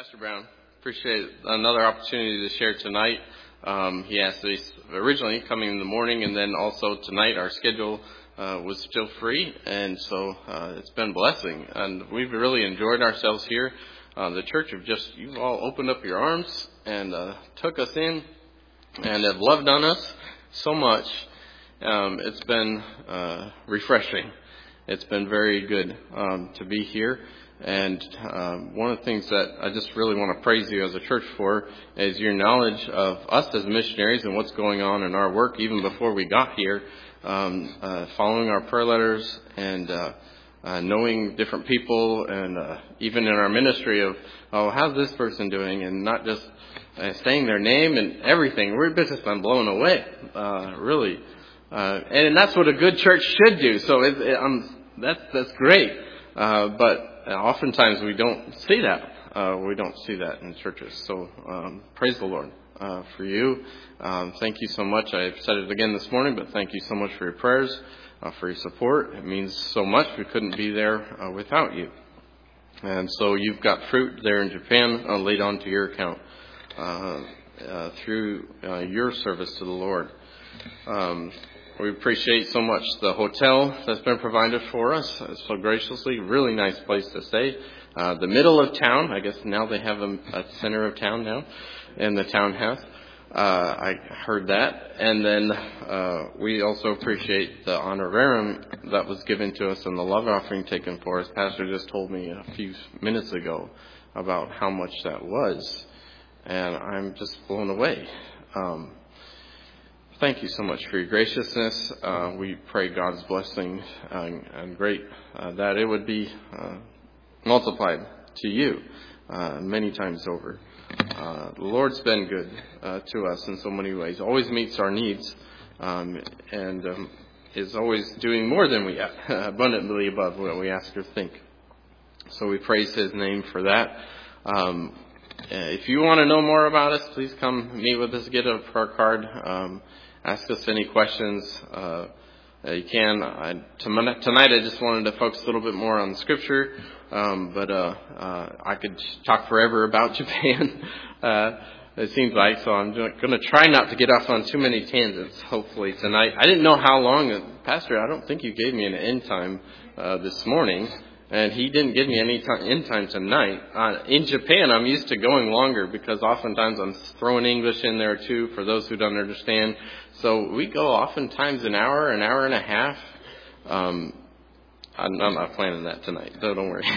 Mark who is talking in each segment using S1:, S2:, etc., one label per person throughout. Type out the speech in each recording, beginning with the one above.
S1: Pastor Brown. Appreciate another opportunity to share tonight. He asked us originally coming in the morning, and then also tonight our schedule was still free, and so it's been a blessing. And we've really enjoyed ourselves here. The church you all opened up your arms and took us in and have loved on us so much. It's been refreshing. It's been very good to be here. And one of the things that I just really want to praise you as a church for is your knowledge of us as missionaries and what's going on in our work even before we got here, following our prayer letters and knowing different people, and even in our ministry of, how's this person doing, and not just saying their name and everything. We've just been blown away, really. And that's what a good church should do. So that's great. But oftentimes we don't see that. We don't see that in churches. So praise the Lord for you. Thank you so much. I've said it again this morning, but thank you so much for your prayers, for your support. It means so much. We couldn't be there without you. And so you've got fruit there in Japan laid onto your account through your service to the Lord. We appreciate so much the hotel that's been provided for us so graciously. Really nice place to stay. The middle of town. I guess now they have a center of town now in the townhouse. I heard that. And then we also appreciate the honorarium that was given to us and the love offering taken for us. Pastor just told me a few minutes ago about how much that was. And I'm just blown away. Thank you so much for your graciousness. We pray God's blessing and great that it would be multiplied to you many times over. The Lord's been good to us in so many ways. Always meets our needs and is always doing more than we abundantly above what we ask or think. So we praise His name for that. If you want to know more about us, please come meet with us. Get a prayer card. Ask us any questions you can. Tonight I just wanted to focus a little bit more on Scripture, but I could talk forever about Japan, it seems like, so I'm going to try not to get off on too many tangents, hopefully, tonight. I didn't know how long. Pastor, I don't think you gave me an end time this morning, and he didn't give me any end time tonight. In Japan, I'm used to going longer because oftentimes I'm throwing English in there too for those who don't understand. So we go oftentimes an hour and a half. I'm not planning that tonight, so don't worry.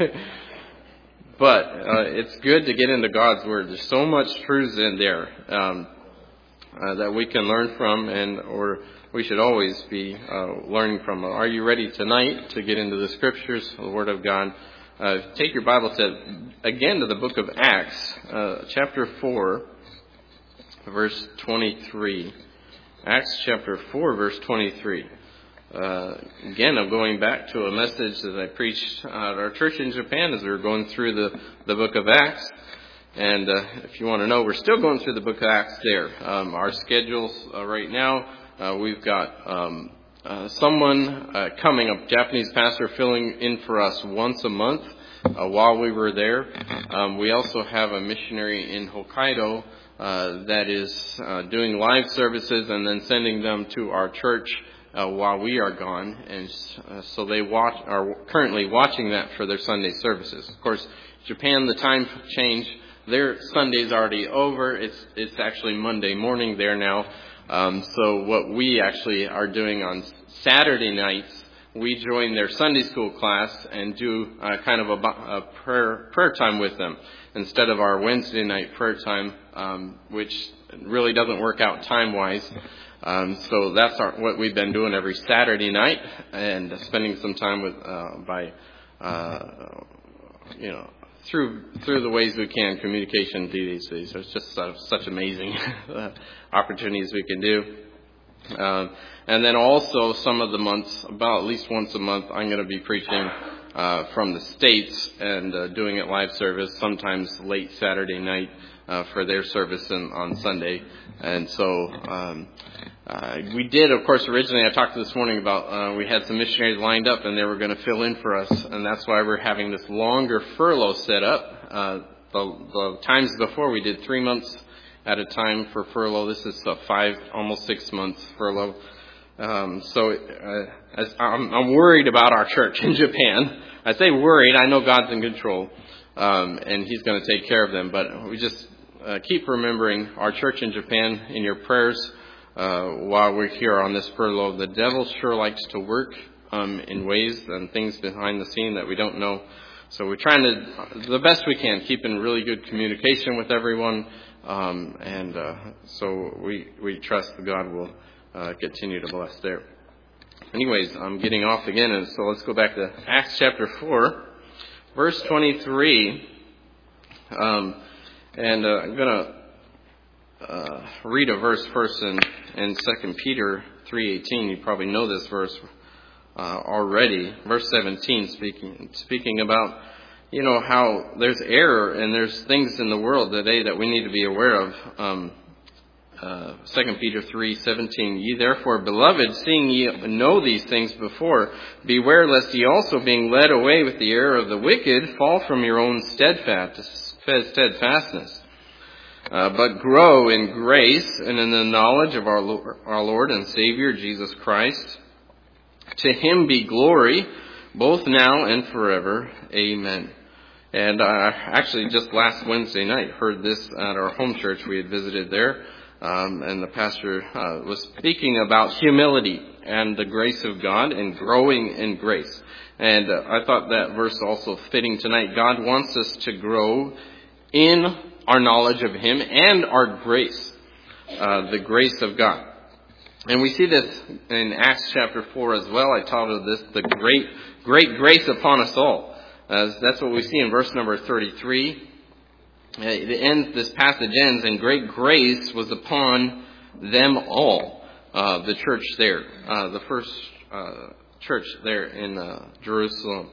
S1: But it's good to get into God's Word. There's so much truths in there that we can learn from, or we should always be learning from. Are you ready tonight to get into the Scriptures, the Word of God? Take your Bible again to the book of Acts, chapter 4, verse 23. Acts chapter 4, verse 23. Again, I'm going back to a message that I preached at our church in Japan as we were going through the book of Acts. And if you want to know, we're still going through the book of Acts there. Our schedules right now, we've got someone coming, a Japanese pastor, filling in for us once a month while we were there. We also have a missionary in Hokkaido that is doing live services and then sending them to our church while we are gone. And so they are currently watching that for their Sunday services. Of course, Japan, the time change, their Sunday's already over. It's actually Monday morning there now. So what we actually are doing on Saturday nights, we join their Sunday school class and do kind of a prayer time with them instead of our Wednesday night prayer time, which really doesn't work out time-wise. So that's what we've been doing every Saturday night, and spending some time with through the ways we can, communication these days. There's just such amazing opportunities we can do. And then also some of the months, about at least once a month, I'm going to be preaching from the States and doing it live service, sometimes late Saturday night for their service on Sunday. And so we did, of course, originally I talked this morning about we had some missionaries lined up and they were going to fill in for us. And that's why we're having this longer furlough set up the times before we did 3 months at a time for furlough. This is 5, almost 6 months furlough. I'm worried about our church in Japan. I say worried. I know God's in control, and He's going to take care of them. But we just keep remembering our church in Japan in your prayers while we're here on this furlough. The devil sure likes to work in ways and things behind the scene that we don't know. So we're trying to, the best we can, keep in really good communication with everyone. So we trust that God will continue to bless there. Anyways, I'm getting off again, and so let's go back to Acts chapter 4, verse 23. I'm going to read a verse first in 2 Peter 3:18. You probably know this verse already. Verse 17, speaking about, how there's error and there's things in the world today that we need to be aware of. 2 Peter 3:17, ye therefore, beloved, seeing ye know these things before, beware lest ye also, being led away with the error of the wicked, fall from your own steadfastness. But grow in grace and in the knowledge of our Lord and Savior Jesus Christ. To Him be glory, both now and forever. Amen. And actually, just last Wednesday night, heard this at our home church. We had visited there. And the pastor was speaking about humility and the grace of God and growing in grace. And I thought that verse also fitting tonight. God wants us to grow in our knowledge of Him and our grace, the grace of God. And we see this in Acts chapter 4 as well. I titled this, the great grace upon us all. That's what we see in verse number 33. This passage ends, and great grace was upon them all. The church there, the first church there in Jerusalem.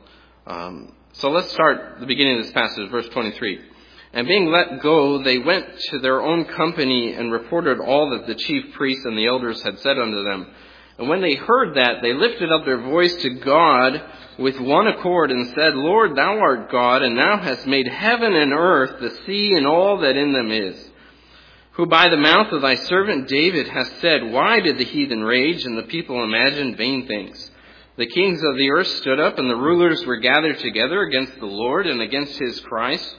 S1: So let's start the beginning of this passage, verse 23. And being let go, they went to their own company and reported all that the chief priests and the elders had said unto them. And when they heard that, they lifted up their voice to God with one accord and said, Lord, thou art God, and thou hast made heaven and earth, the sea, and all that in them is. Who by the mouth of thy servant David hast said, why did the heathen rage, and the people imagine vain things? The kings of the earth stood up, and the rulers were gathered together against the Lord and against His Christ.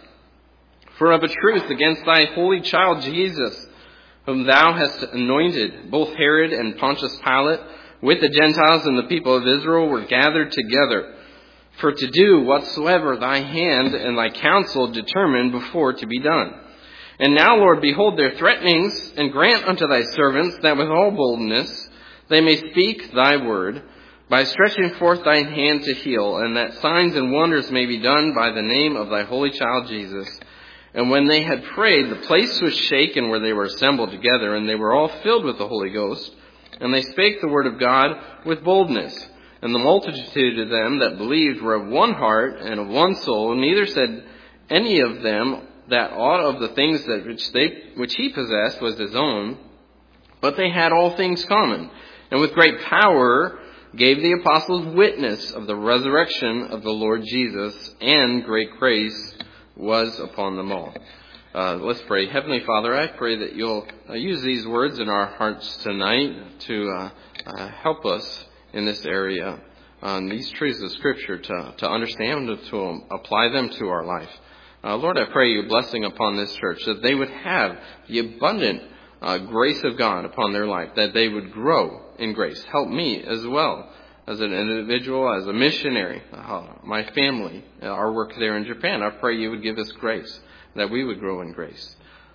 S1: For of a truth, against thy holy child Jesus, whom thou hast anointed, both Herod and Pontius Pilate, with the Gentiles and the people of Israel, were gathered together, for to do whatsoever thy hand and thy counsel determined before to be done. And now, Lord, behold their threatenings, and grant unto thy servants that with all boldness they may speak thy word, by stretching forth thine hand to heal, and that signs and wonders may be done by the name of thy holy child Jesus. And when they had prayed, the place was shaken where they were assembled together, and they were all filled with the Holy Ghost. And they spake the word of God with boldness. And the multitude of them that believed were of one heart and of one soul. And neither said any of them that aught of the things which he possessed was his own, but they had all things common. And with great power gave the apostles witness of the resurrection of the Lord Jesus, and great grace was upon them all. Let's pray. Heavenly Father, I pray that you'll use these words in our hearts tonight to help us in this area, these truths of Scripture, to understand, to apply them to our life. Lord, I pray your blessing upon this church, that they would have the abundant grace of God upon their life, that they would grow in grace. Help me as well, as an individual, as a missionary, my family, our work there in Japan. I pray you would give us grace, that we would grow in grace.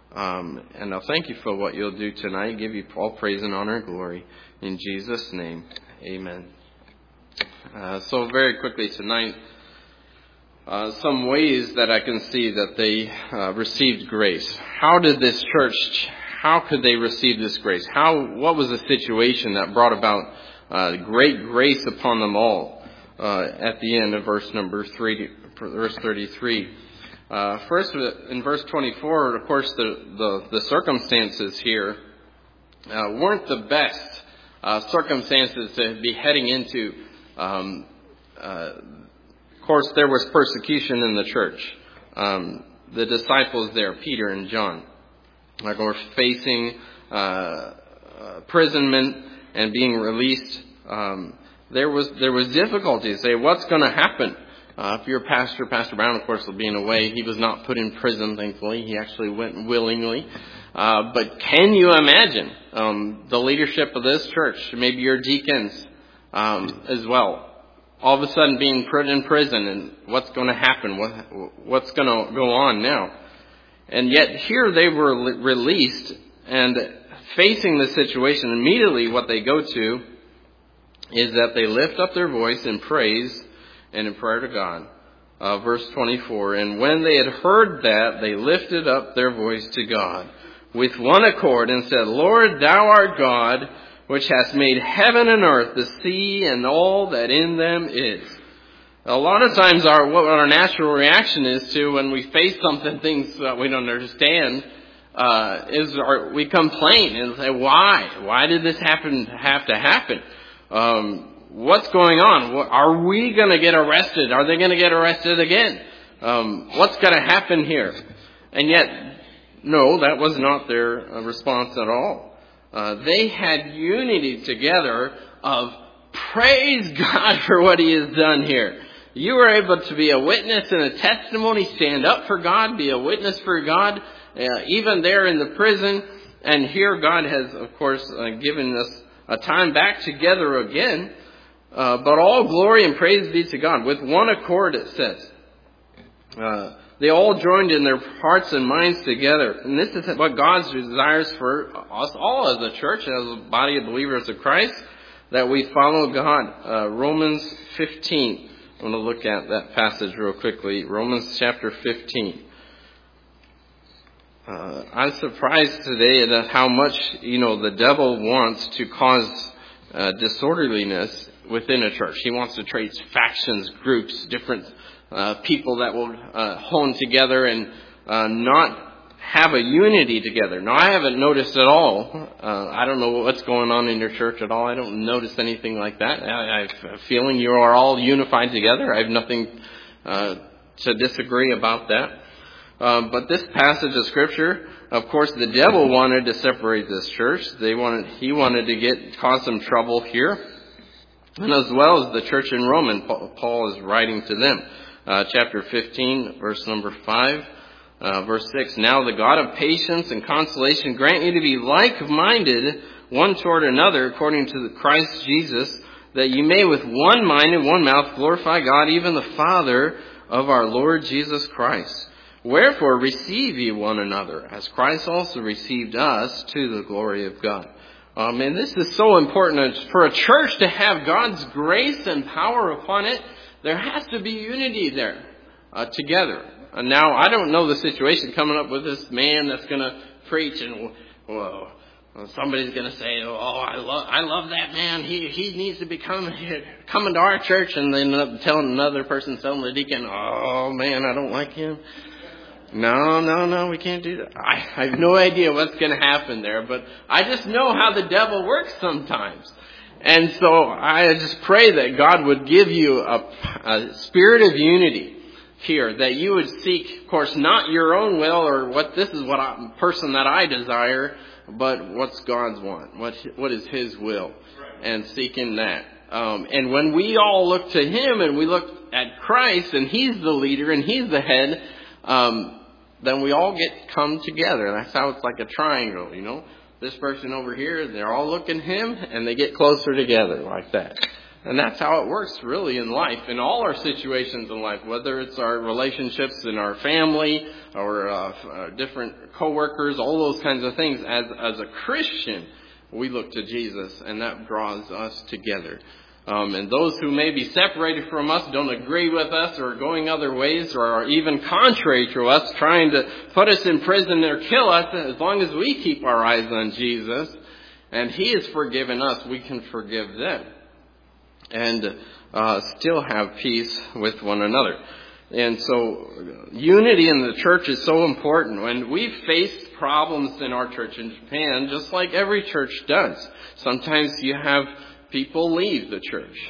S1: And I'll thank you for what you'll do tonight. Give you all praise and honor and glory. In Jesus' name, amen. So very quickly tonight, some ways that I can see that they received grace. How did this church, how could they receive this grace? What was the situation that brought about great grace upon them all at the end of verse 33. First, in verse 24, of course, the circumstances here weren't the best circumstances to be heading into. Of course, there was persecution in the church. the disciples there, Peter and John, were facing imprisonment and being released. There was difficulties. Say, what's going to happen? If you're a pastor, Pastor Brown, of course, will be in a way. He was not put in prison, thankfully. He actually went willingly. But can you imagine the leadership of this church, maybe your deacons as well, all of a sudden being put in prison, and what's going to happen? What's going to go on now? And yet here they were released and facing the situation. Immediately what they go to is that they lift up their voice in praise and in prayer to God. Verse 24, and when they had heard that, they lifted up their voice to God with one accord and said, Lord, thou art God, which hast made heaven and earth, the sea, and all that in them is. A lot of times what our natural reaction is to when we face something, things that we don't understand, we complain and say, why? Why did this have to happen? What's going on? Are we going to get arrested? Are they going to get arrested again? What's going to happen here? And yet, no, that was not their response at all. They had unity together of praise God for what He has done here. You were able to be a witness and a testimony, stand up for God, be a witness for God, even there in the prison. And here God has, of course, given us a time back together again. But all glory and praise be to God. With one accord, it says. They all joined in their hearts and minds together. And this is what God desires for us all as a church, as a body of believers of Christ, that we follow God. Romans 15. I want to look at that passage real quickly. Romans chapter 15. I'm surprised today at how much, the devil wants to cause disorderliness within a church. He wants to create factions, groups, different people that will hone together and not have a unity together. Now, I haven't noticed at all. I don't know what's going on in your church at all. I don't notice anything like that. I have a feeling you are all unified together. I have nothing to disagree about that. But this passage of Scripture, of course, the devil wanted to separate this church. He wanted to cause some trouble here. And as well as the church in Rome, and Paul is writing to them. Chapter 15, verse number 5. Verse 6, now the God of patience and consolation grant you to be like-minded one toward another according to the Christ Jesus, that you may with one mind and one mouth glorify God, even the Father of our Lord Jesus Christ. Wherefore receive ye one another, as Christ also received us to the glory of God. And this is so important for a church to have God's grace and power upon it. There has to be unity there together. Now, I don't know the situation coming up with this man that's going to preach, and somebody's going to say, I love that man. He needs to be coming to our church, and then telling another person, telling the deacon, oh man, I don't like him. No, we can't do that. I have no idea what's going to happen there, but I just know how the devil works sometimes. And so I just pray that God would give you a spirit of unity here, that you would seek, of course, not your own will or person that I desire, but what's God's want, what is His will, and seeking that. And when we all look to Him and we look at Christ and He's the leader and He's the head, then we all come together. That's how it's like a triangle, This person over here, they're all looking at Him and they get closer together like that. And that's how it works really in life, in all our situations in life, whether it's our relationships in our family or different coworkers, all those kinds of things. As a Christian, we look to Jesus, and that draws us together. And those who may be separated from us, don't agree with us, or going other ways, or are even contrary to us, trying to put us in prison or kill us, as long as we keep our eyes on Jesus, and He has forgiven us, we can forgive them. And still have peace with one another. And so unity in the church is so important. When we've faced problems in our church in Japan, just like every church does, sometimes you have people leave the church.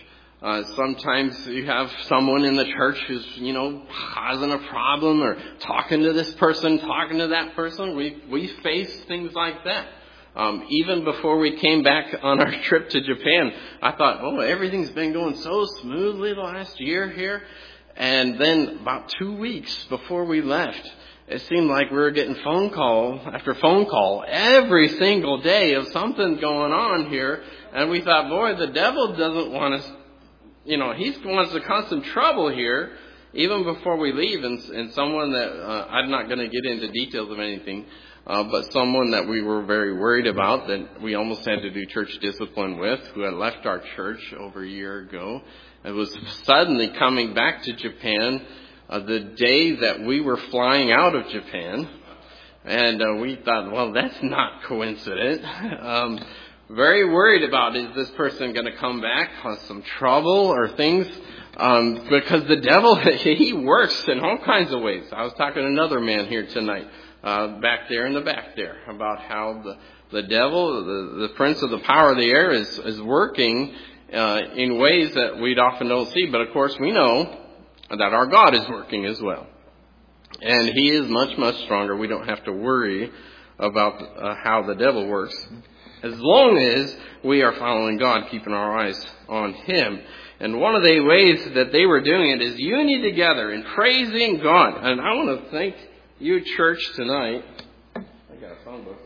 S1: Sometimes you have someone in the church who's, causing a problem or talking to this person, talking to that person. We face things like that. Even before we came back on our trip to Japan, I thought, everything's been going so smoothly the last year here. And then about 2 weeks before we left, it seemed like we were getting phone call after phone call every single day of something going on here. And we thought, boy, the devil doesn't want us, he wants to cause some trouble here even before we leave. And someone that, I'm not going to get into details of anything, but someone that we were very worried about, that we almost had to do church discipline with, who had left our church over a year ago, and was suddenly coming back to Japan the day that we were flying out of Japan. And we thought, that's not coincident. Very worried about, is this person going to come back, cause some trouble or things? Because the devil, he works in all kinds of ways. I was talking to another man here tonight, back there in the back there, about how the devil, the prince of the power of the air, is working in ways that we often don't see. But of course we know that our God is working as well. And He is much, much stronger. We don't have to worry about how the devil works, as long as we are following God, keeping our eyes on Him. And one of the ways that they were doing it is unity together and praising God. And I want to thank you, church, tonight. I got a phone book.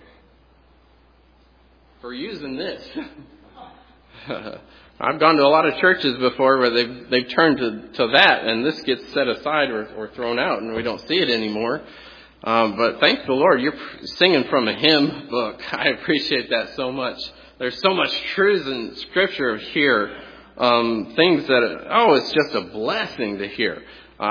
S1: For using this. I've gone to a lot of churches before where they've turned to that, and this gets set aside or thrown out, and we don't see it anymore. But thank the Lord, you're singing from a hymn book. I appreciate that so much. There's so much truth in Scripture here. Things that, it's just a blessing to hear.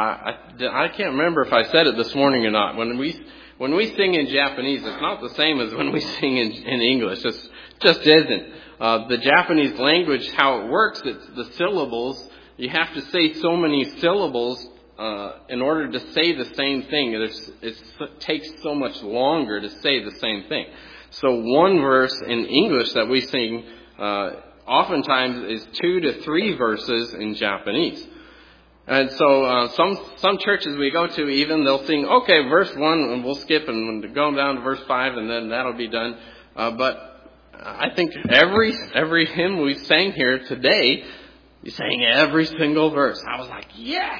S1: I can't remember if I said it this morning or not. When we sing in Japanese, it's not the same as when we sing in English. It just isn't. The Japanese language, how it works, it's the syllables. You have to say so many syllables in order to say the same thing. It takes so much longer to say the same thing. So one verse in English that we sing oftentimes is 2 to 3 verses in Japanese. And so some churches we go to, even they'll sing, verse 1, and we'll skip and go down to verse 5, and then that'll be done. But I think every hymn we sang here today, you sang every single verse. I was like, yes!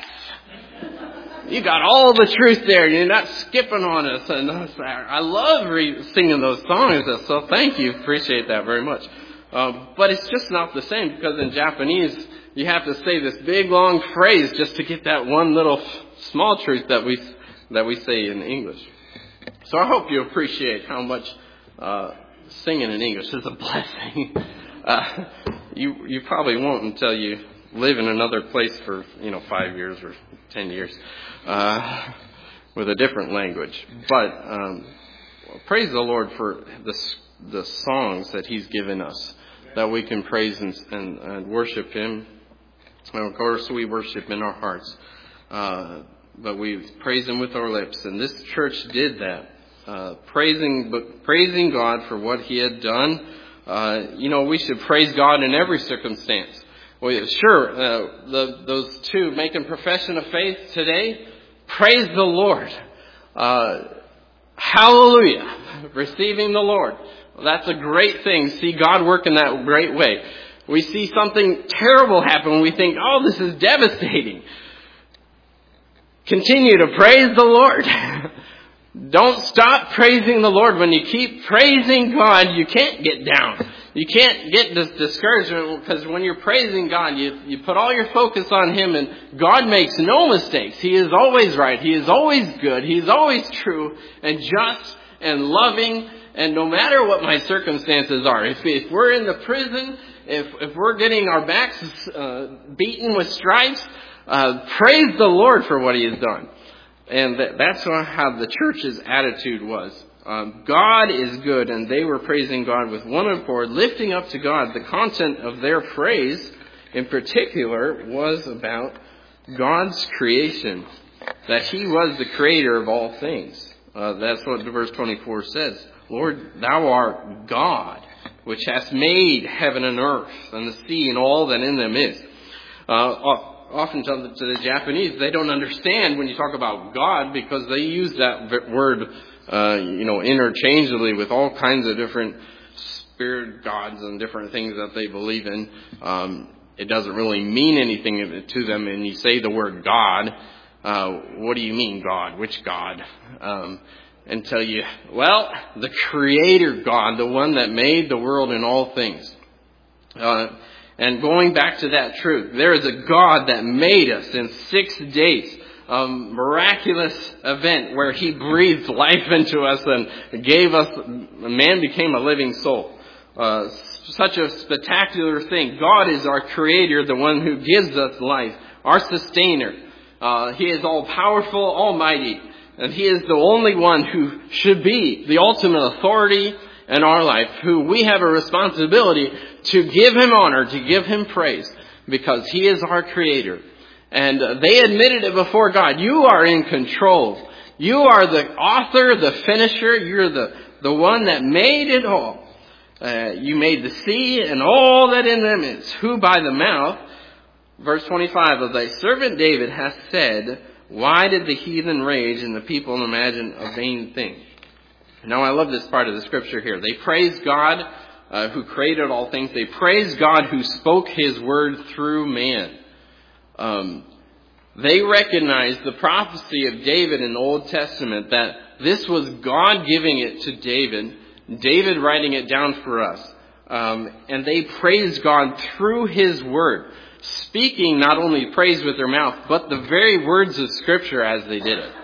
S1: You got all the truth there. You're not skipping on us. And I love singing those songs. So thank you. Appreciate that very much. But it's just not the same, because in Japanese, you have to say this big long phrase just to get that one little small truth that we say in English. So I hope you appreciate how much singing in English is a blessing. You probably won't until you live in another place for 5 years or 10 years with a different language. But praise the Lord for the songs that He's given us, that we can praise and worship Him. And of course, we worship in our hearts, but we praise Him with our lips. And this church did that, praising God for what He had done. We should praise God in every circumstance. Well, sure, those two making profession of faith today, praise the Lord. Hallelujah, receiving the Lord. Well, that's a great thing. See God work in that great way. We see something terrible happen. We think, this is devastating. Continue to praise the Lord. Don't stop praising the Lord. When you keep praising God, you can't get down. You can't get this discouragement, because when you're praising God, you put all your focus on Him, and God makes no mistakes. He is always right. He is always good. He is always true and just and loving. And no matter what my circumstances are, if we're in the prison, if we're getting our backs beaten with stripes, praise the Lord for what He has done. And that's how the church's attitude was. God is good, and they were praising God with one accord, lifting up to God. The content of their praise, in particular, was about God's creation, that He was the creator of all things. That's what verse 24 says. Lord, Thou art God, which hast made heaven and earth, and the sea, and all that in them is. Often to the Japanese, they don't understand when you talk about God because they use that word, interchangeably with all kinds of different spirit gods and different things that they believe in. It doesn't really mean anything to them. And you say the word God, what do you mean God? Which God? And tell you, well, the Creator God, the one that made the world and all things. And going back to that truth, there is a God that made us in 6 days. Miraculous event where He breathed life into us and gave us, man became a living soul. Such a spectacular thing. God is our Creator, the one who gives us life, our sustainer. He is all powerful, almighty, and He is the only one who should be the ultimate authority in our life, who we have a responsibility to give Him honor, to give Him praise, because He is our Creator. And they admitted it before God. You are in control. You are the author, the finisher. You're the one that made it all. You made the sea and all that in them is, who by the mouth, verse 25, of thy servant David hath said, why did the heathen rage and the people imagine a vain thing? Now I love this part of the scripture here. They praise God who created all things. They praise God who spoke His word through man. They recognize the prophecy of David in the Old Testament, that this was God giving it to David, David writing it down for us. And they praise God through His word, speaking not only praise with their mouth, but the very words of Scripture as they did it.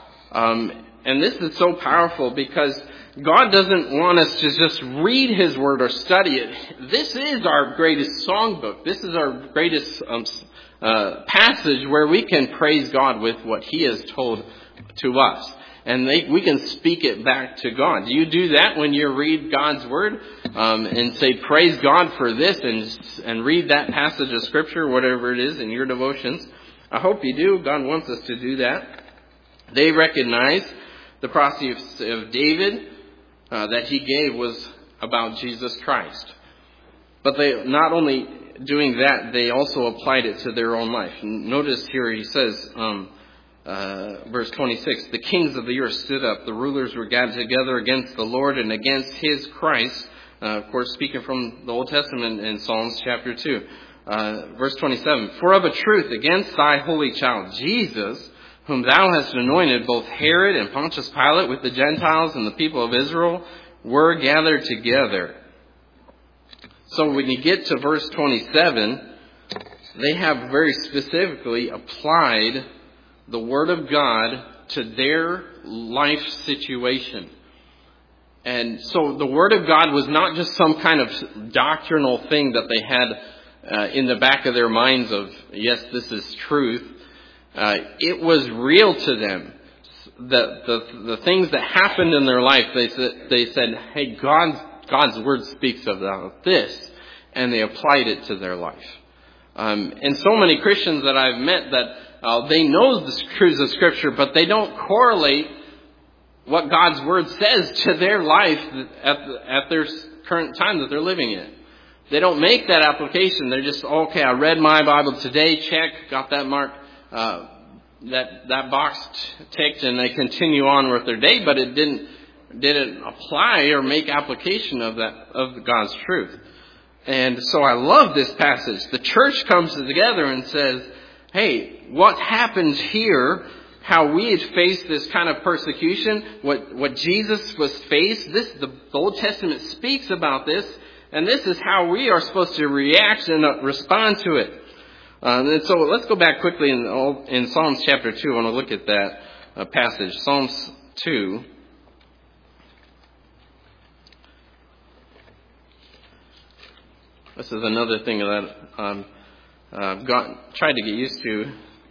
S1: And this is so powerful because God doesn't want us to just read His word or study it. This is our greatest songbook. This is our greatest passage where we can praise God with what He has told to us. And we can speak it back to God. Do you do that when you read God's word and say, praise God for this, and read that passage of Scripture, whatever it is, in your devotions? I hope you do. God wants us to do that. They recognize the prophecy of David that he gave was about Jesus Christ. But they not only doing that, they also applied it to their own life. Notice here he says, verse 26, the kings of the earth stood up. The rulers were gathered together against the Lord and against His Christ. Of course, speaking from the Old Testament in Psalms chapter 2. Verse 27, for of a truth against thy holy child, Jesus, whom thou hast anointed, both Herod and Pontius Pilate with the Gentiles and the people of Israel were gathered together. So when you get to verse 27, they have very specifically applied the Word of God to their life situation. And so the Word of God was not just some kind of doctrinal thing that they had in the back of their minds of, yes, this is truth. It was real to them. The things that happened in their life, they said, hey, God's Word speaks about this. And they applied it to their life. And so many Christians that I've met that they know the truths of Scripture, but they don't correlate what God's Word says to their life at their current time that they're living in. They don't make that application. They're just, okay, I read my Bible today, check, got that mark, that box ticked, and they continue on with their day, but it didn't apply or make application of God's truth. And so I love this passage. The church comes together and says, hey, what happened here, how we had faced this kind of persecution, what Jesus was faced, the Old Testament speaks about this, and this is how we are supposed to react and respond to it. And so let's go back quickly in Psalms chapter 2. I want to look at that passage. Psalms 2. This is another thing that I've tried to get used to.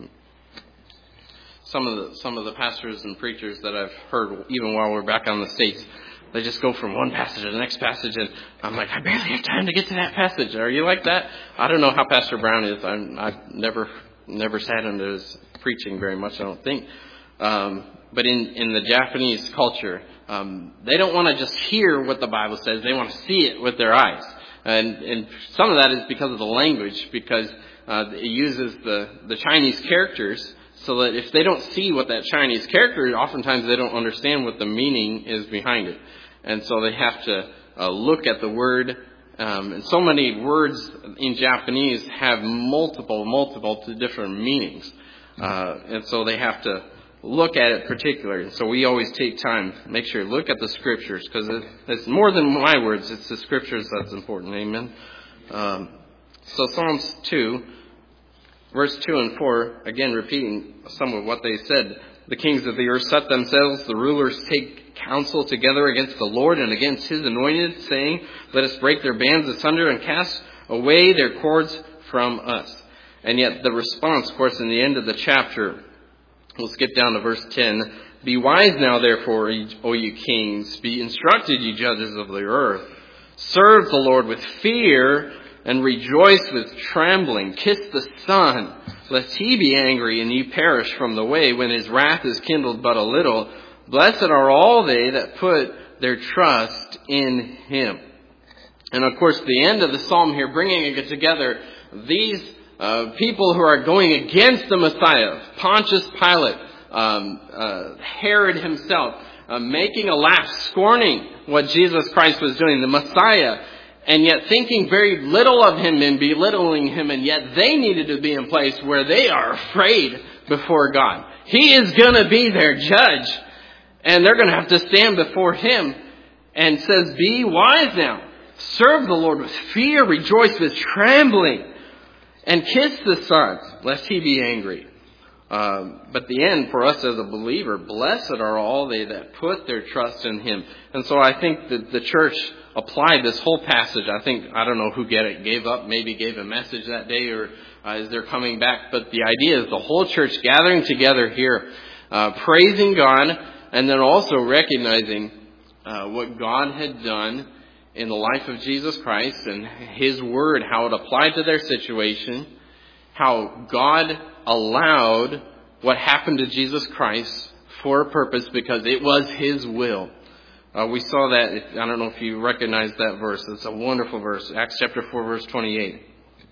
S1: Some of the pastors and preachers that I've heard, even while we're back on the States, they just go from one passage to the next passage, and I'm like, I barely have time to get to that passage. Are you like that? I don't know how Pastor Brown is. I've never sat into his preaching very much, I don't think. But in the Japanese culture, they don't want to just hear what the Bible says. They want to see it with their eyes. And some of that is because of the language, because it uses the Chinese characters so that if they don't see what that Chinese character is, oftentimes they don't understand what the meaning is behind it. And so they have to look at the word. And so many words in Japanese have multiple different meanings. And so they have to look at it particularly. So we always take time, make sure, look at the scriptures, because it's more than my words, it's the scriptures that's important. Amen. So Psalms 2, verse 2 and 4, again repeating some of what they said. The kings of the earth set themselves, the rulers take counsel together against the Lord and against his anointed, saying, let us break their bands asunder and cast away their cords from us. And yet the response, of course, in the end of the chapter, we'll skip down to verse 10. Be wise now, therefore, O you kings. Be instructed, you judges of the earth. Serve the Lord with fear and rejoice with trembling. Kiss the Son, lest he be angry and ye perish from the way when his wrath is kindled but a little. Blessed are all they that put their trust in him. And of course, the end of the psalm here, bringing it together, these people who are going against the Messiah, Pontius Pilate, Herod himself, making a laugh, scorning what Jesus Christ was doing, the Messiah, and yet thinking very little of him and belittling him, and yet they needed to be in place where they are afraid before God. He is going to be their judge, and they're going to have to stand before him, and says, be wise now. Serve the Lord with fear, rejoice with trembling, and kiss the Son, lest he be angry. But the end for us as a believer, blessed are all they that put their trust in him. And so I think that the church applied this whole passage. I don't know who gave up, maybe gave a message that day, or as they're coming back. But the idea is the whole church gathering together here, praising God, and then also recognizing what God had done in the life of Jesus Christ and his word, how it applied to their situation, how God allowed what happened to Jesus Christ for a purpose because it was his will. We saw that, I don't know if you recognize that verse. It's a wonderful verse, Acts chapter 4, verse 28.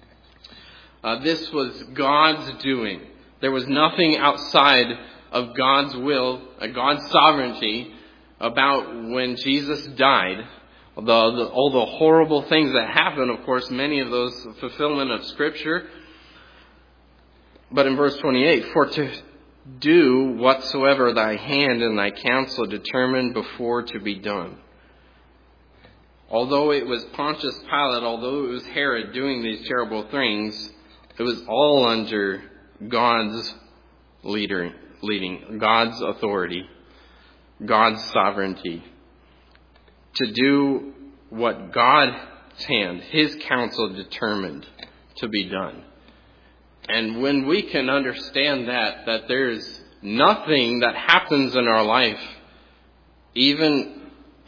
S1: This was God's doing. There was nothing outside of God's will, God's sovereignty about when Jesus died. All the horrible things that happened, of course, many of those fulfillment of Scripture. But in verse 28, for to do whatsoever thy hand and thy counsel determined before to be done. Although it was Pontius Pilate, although it was Herod doing these terrible things, it was all under God's leading, God's authority, God's sovereignty. To do what God's hand, his counsel determined to be done. And when we can understand that there's nothing that happens in our life, even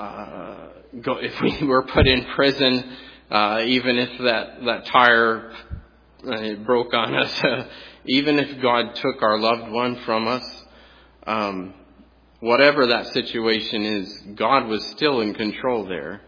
S1: if we were put in prison, even if that tire broke on us, even if God took our loved one from us, whatever that situation is, God was still in control there.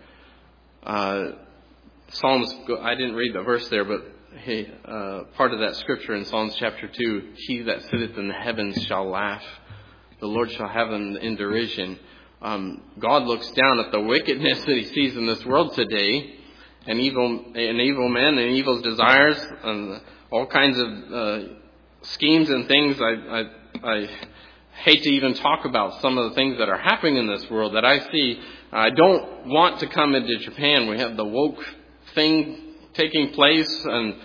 S1: Psalms, I didn't read the verse there, but part of that scripture in Psalms chapter 2, he that sitteth in the heavens shall laugh. The Lord shall have him in derision. God looks down at the wickedness that he sees in this world today, and evil men and evil desires, and all kinds of schemes and things. I hate to even talk about some of the things that are happening in this world that I see. I don't want to come into Japan. We have the woke thing taking place, and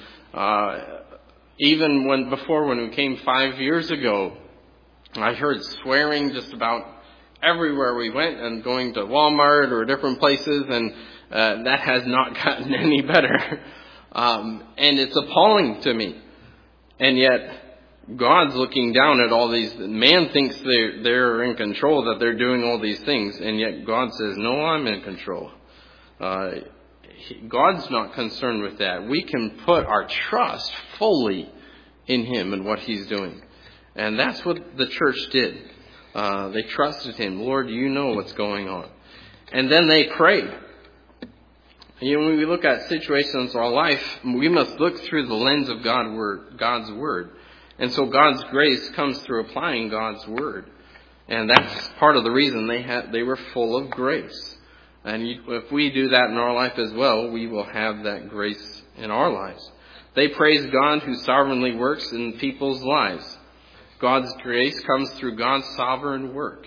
S1: even when we came 5 years ago, I heard swearing just about everywhere we went, and going to Walmart or different places, and that has not gotten any better. And it's appalling to me. And yet God's looking down at all these. Man thinks they're in control, that they're doing all these things, and yet God says, no, I'm in control. God's not concerned with that. We can put our trust fully in him and what he's doing. And that's what the church did. They trusted him. Lord, you know what's going on. And then they prayed. When we look at situations in our life, we must look through the lens of God's Word. And so God's grace comes through applying God's Word. And that's part of the reason they were full of grace. And if we do that in our life as well, we will have that grace in our lives. They praise God who sovereignly works in people's lives. God's grace comes through God's sovereign work.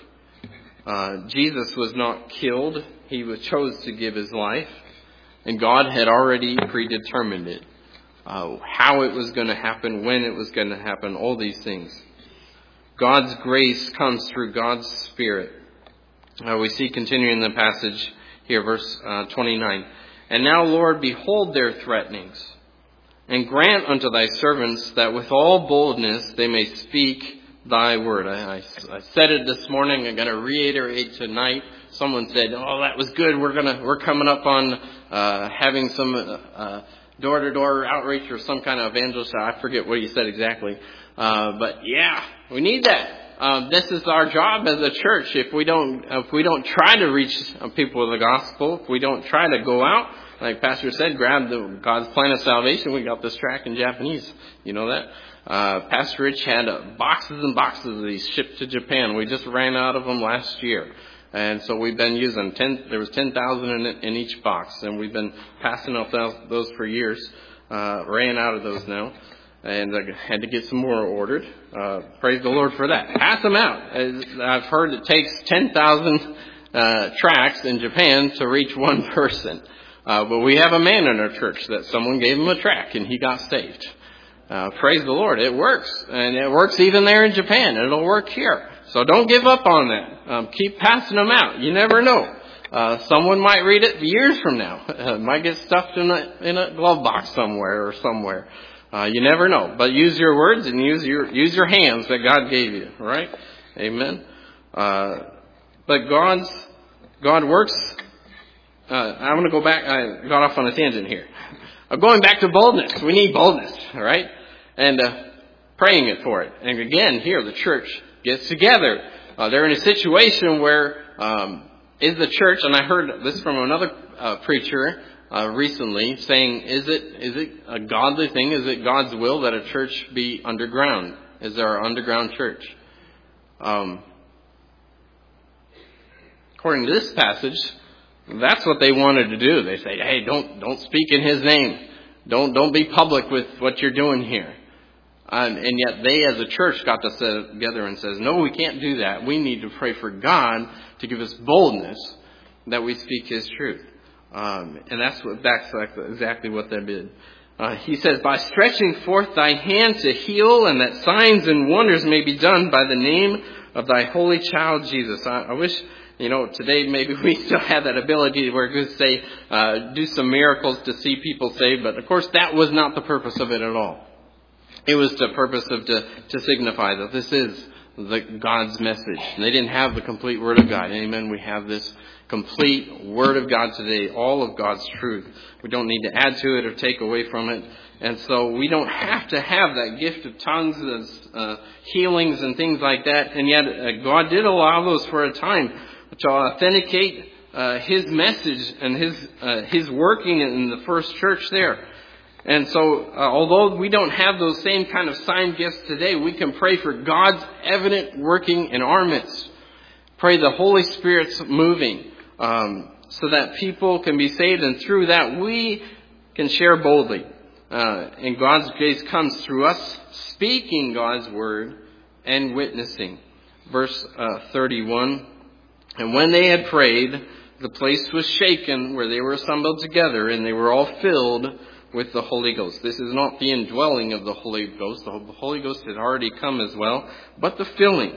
S1: Jesus was not killed. He chose to give his life. And God had already predetermined it. How it was going to happen, when it was going to happen, all these things. God's grace comes through God's Spirit. We see continuing the passage here, verse 29. And now, Lord, behold their threatenings, and grant unto thy servants that with all boldness they may speak thy word. I said it this morning. I'm going to reiterate tonight. Someone said, "Oh, that was good. We're coming up on having some door-to-door outreach or some kind of evangelist." I forget what you said exactly, but yeah, we need that. This is our job as a church. If we don't try to reach people with the gospel, if we don't try to go out, like Pastor said, grab God's plan of salvation. We got this tract in Japanese. You know that. Pastor Rich had boxes and boxes of these shipped to Japan. We just ran out of them last year. And so we've been using there was 10,000 in each box, and we've been passing out those for years. Ran out of those now, and I had to get some more ordered. Praise the Lord for that. Pass them out. I've heard it takes 10,000 tracts in Japan to reach one person. But we have a man in our church that someone gave him a tract, and he got saved. Praise the Lord. It works, and it works even there in Japan. It'll work here. So don't give up on that. Keep passing them out. You never know. Someone might read it years from now. Might get stuffed in a glove box somewhere. You never know. But use your words and use your hands that God gave you. Right? Amen. But God works. I'm going to go back. I got off on a tangent here. Going back to boldness. We need boldness. All right? And praying it for it. And again, here the church gets together. They're in a situation where is the church, and I heard this from another preacher recently, saying, is it a godly thing? Is it God's will that a church be underground? Is there an underground church? According to this passage, that's what they wanted to do. They say, hey, don't speak in his name. Don't be public with what you're doing here. And yet they as a church got to sit together and says, no, we can't do that. We need to pray for God to give us boldness that we speak his truth. And that's exactly what they did. He says, by stretching forth thy hand to heal, and that signs and wonders may be done by the name of thy holy child Jesus. I wish, today maybe we still have that ability where we could say, do some miracles to see people saved. But of course, that was not the purpose of it at all. It was the purpose of to signify that this is God's message. And they didn't have the complete Word of God. Amen. We have this complete Word of God today, all of God's truth. We don't need to add to it or take away from it. And so we don't have to have that gift of tongues and healings and things like that. And yet God did allow those for a time to authenticate his message and his working in the first church there. And so, although we don't have those same kind of sign gifts today, we can pray for God's evident working in our midst. Pray the Holy Spirit's moving, so that people can be saved, and through that we can share boldly. And God's grace comes through us speaking God's word and witnessing. Verse 31, and when they had prayed, the place was shaken where they were assembled together, and they were all filled with the Holy Ghost. This is not the indwelling of the Holy Ghost. The Holy Ghost had already come as well. But the filling,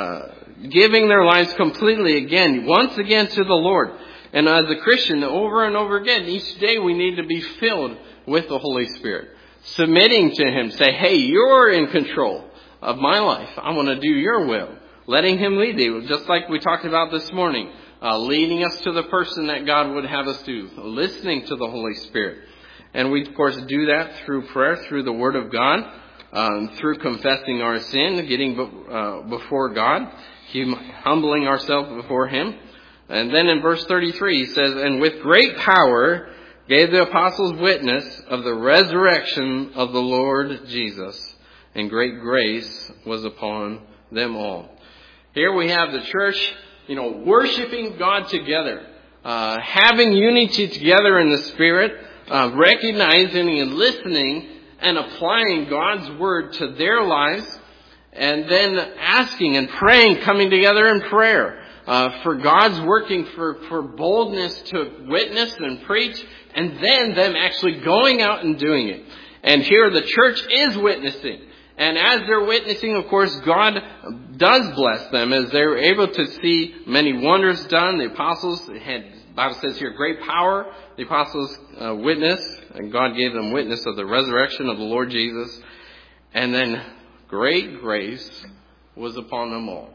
S1: giving their lives completely once again to the Lord. And as a Christian, over and over again, each day we need to be filled with the Holy Spirit. Submitting to him. Say, hey, you're in control of my life. I want to do your will. Letting him lead you. Just like we talked about this morning. Leading us to the person that God would have us do. Listening to the Holy Spirit. And we, of course, do that through prayer, through the Word of God, through confessing our sin, getting before God, humbling ourselves before him. And then in verse 33, he says, and with great power gave the apostles witness of the resurrection of the Lord Jesus, and great grace was upon them all. Here we have the church, worshiping God together, having unity together in the Spirit, recognizing and listening and applying God's Word to their lives, and then asking and praying, coming together in prayer, for God's working for boldness to witness and preach, and then them actually going out and doing it. And here the church is witnessing. And as they're witnessing, of course, God does bless them as they're able to see many wonders done. The apostles had, the Bible says here, great power. The apostles witnessed, and God gave them witness of the resurrection of the Lord Jesus. And then great grace was upon them all.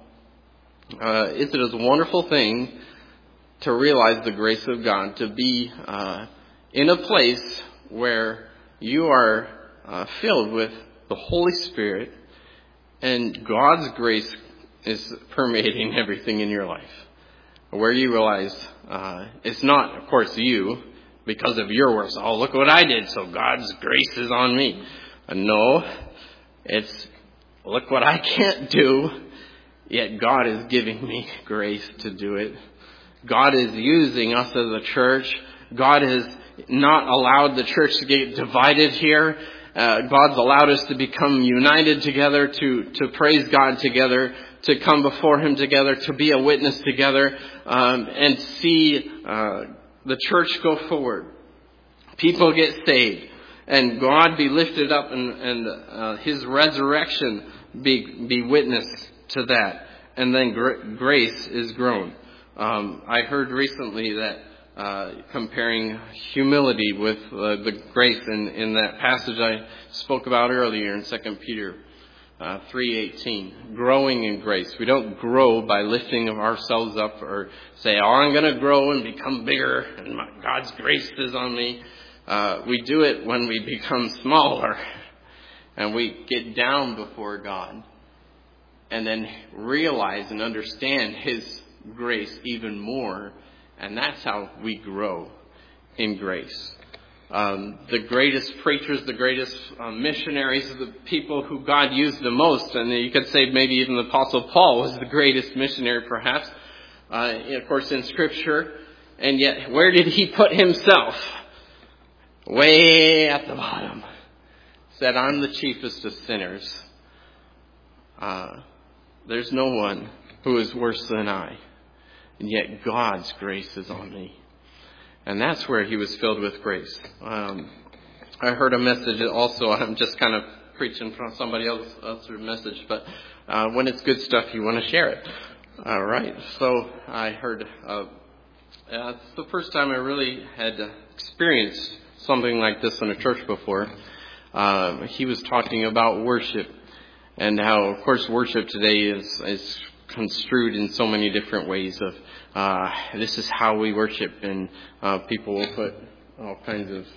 S1: It's a wonderful thing to realize the grace of God, to be in a place where you are filled with the Holy Spirit, and God's grace is permeating everything in your life. Where you realize it's not, of course, you because of your works. Oh, look what I did, so God's grace is on me. No, it's look what I can't do, yet God is giving me grace to do it. God is using us as a church. God has not allowed the church to get divided here. God's allowed us to become united together, to praise God together, to come before Him together, to be a witness together, and see the church go forward. People get saved, and God be lifted up, and His resurrection be witness to that. And then grace is grown. I heard recently that comparing humility with the grace in that passage I spoke about earlier in 2 Peter 3:18, growing in grace. We don't grow by lifting ourselves up or say, I'm going to grow and become bigger and God's grace is on me. We do it when we become smaller and we get down before God and then realize and understand His grace even more. And that's how we grow in grace. The greatest preachers, the greatest missionaries, the people who God used the most, and you could say maybe even the Apostle Paul was the greatest missionary perhaps, of course in Scripture. And yet, where did he put himself? Way at the bottom. Said, I'm the chiefest of sinners. There's no one who is worse than I. And yet God's grace is on me. And that's where he was filled with grace. I heard a message also. I'm just kind of preaching from somebody else's message. But when it's good stuff, you want to share it. All right. So I heard it's the first time I really had experienced something like this in a church before. He was talking about worship. And how, of course, worship today is construed in so many different ways of this is how we worship, and people will put all kinds of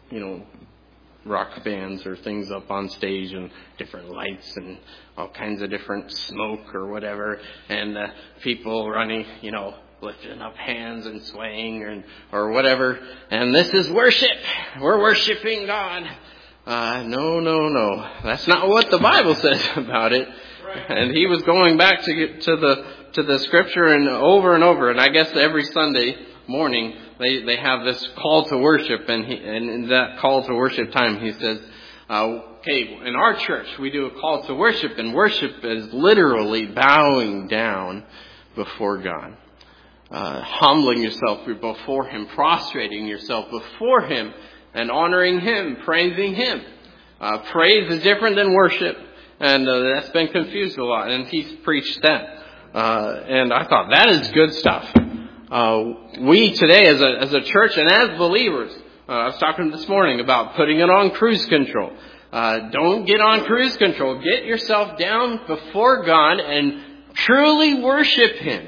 S1: rock bands or things up on stage and different lights and all kinds of different smoke or whatever, and people running lifting up hands and swaying or whatever, and this is worship. We're worshiping God. No. That's not what the Bible says about it. And he was going back to the Scripture and over, and I guess every Sunday morning they have this call to worship, and in that call to worship time he says, okay, in our church we do a call to worship, and worship is literally bowing down before God, humbling yourself before Him, prostrating yourself before Him, and honoring Him, praising Him. Praise is different than worship. And that's been confused a lot, and he's preached that. And I thought, that is good stuff. We today, as a church and as believers, I was talking this morning about putting it on cruise control. Don't get on cruise control. Get yourself down before God and truly worship Him.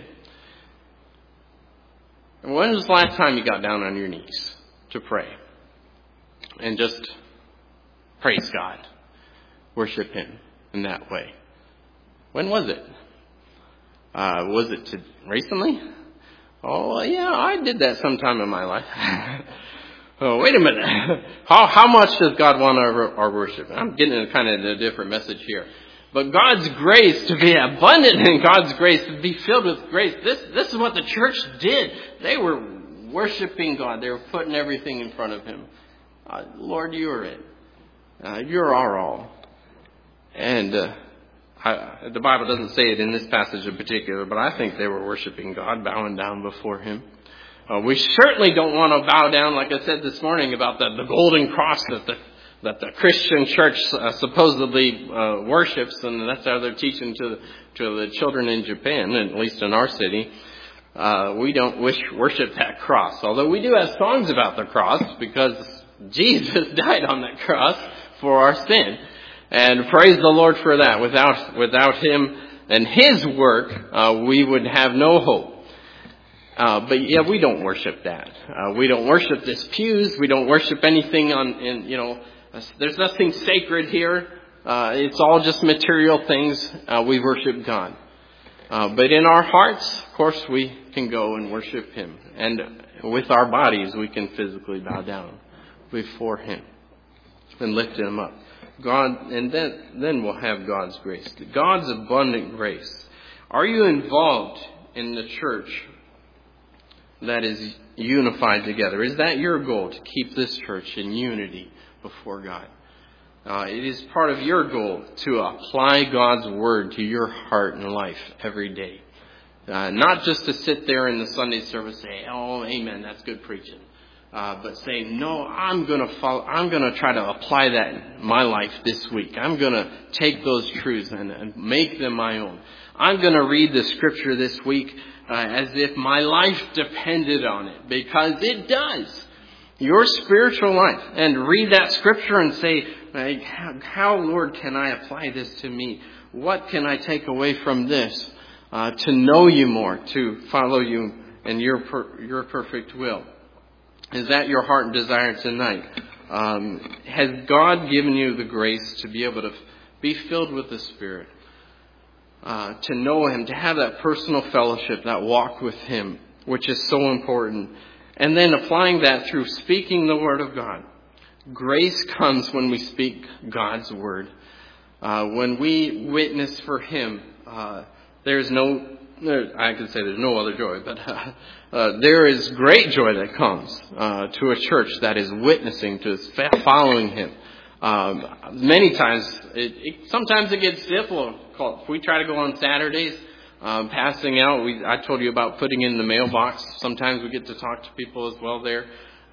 S1: When was the last time you got down on your knees to pray? And just praise God. Worship Him in that way. When was it? Was it recently? Oh, yeah, I did that sometime in my life. oh, wait a minute. How much does God want our worship? I'm getting kind of a different message here. But God's grace, to be abundant in God's grace, to be filled with grace, this is what the church did. They were worshiping God. They were putting everything in front of Him. Lord, you are it. You're our all. And the Bible doesn't say it in this passage in particular, but I think they were worshiping God, bowing down before Him. We certainly don't want to bow down, like I said this morning, about the golden cross that the Christian church supposedly worships, and that's how they're teaching to the children in Japan, at least in our city. We don't worship that cross, although we do have songs about the cross because Jesus died on that cross for our sin. And praise the Lord for that. Without Him and His work, we would have no hope. But yeah, we don't worship that. We don't worship this pews. We don't worship anything there's nothing sacred here. It's all just material things. We worship God. But in our hearts, of course, we can go and worship Him. And with our bodies, we can physically bow down before Him and lift Him up. God, and then we'll have God's grace. God's abundant grace. Are you involved in the church that is unified together? Is that your goal, to keep this church in unity before God? It is part of your goal to apply God's Word to your heart and life every day. Not just to sit there in the Sunday service and say, oh, amen, that's good preaching. But say, no, I'm going to try to apply that in my life this week. I'm going to take those truths and make them my own. I'm going to read the Scripture this week as if my life depended on it, because it does. Your spiritual life. And read that Scripture and say, how, Lord, can I apply this to me? What can I take away from this to know you more, to follow you in your perfect will? Is that your heart and desire tonight? Has God given you the grace to be able to be filled with the Spirit? To know Him, to have that personal fellowship, that walk with Him, which is so important. And then applying that through speaking the Word of God. Grace comes when we speak God's Word. When we witness for Him, there's no other joy, but there is great joy that comes to a church that is witnessing, to following Him. Many times, sometimes it gets difficult. If we try to go on Saturdays, passing out, I told you about putting in the mailbox. Sometimes we get to talk to people as well there.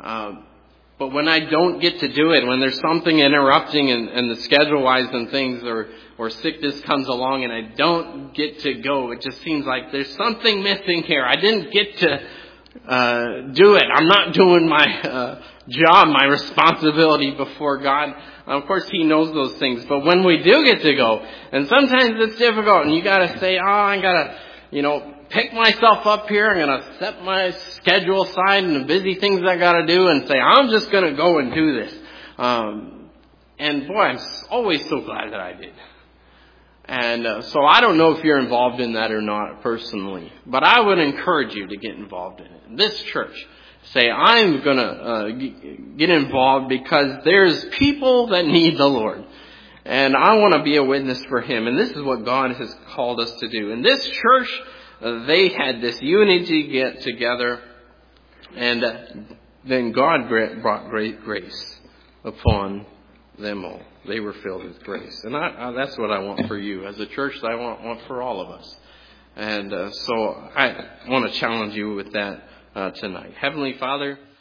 S1: But when I don't get to do it, when there's something interrupting and the schedule-wise and things, or sickness comes along and I don't get to go, it just seems like there's something missing here. I didn't get to do it. I'm not doing my job, my responsibility before God. Of course, He knows those things. But when we do get to go, and sometimes it's difficult, and you got to say, I got to, pick myself up here. I'm going to set my schedule aside and the busy things I got to do and say, I'm just going to go and do this. And boy, I'm always so glad that I did. And so I don't know if you're involved in that or not personally, but I would encourage you to get involved in it. This church, say, I'm going to get involved because there's people that need the Lord. And I want to be a witness for Him. And this is what God has called us to do. In this church, they had this unity get together. And then God brought great grace upon them all. They were filled with grace. And that's what I want for you. As a church, I want for all of us. And so I want to challenge you with that tonight. Heavenly Father,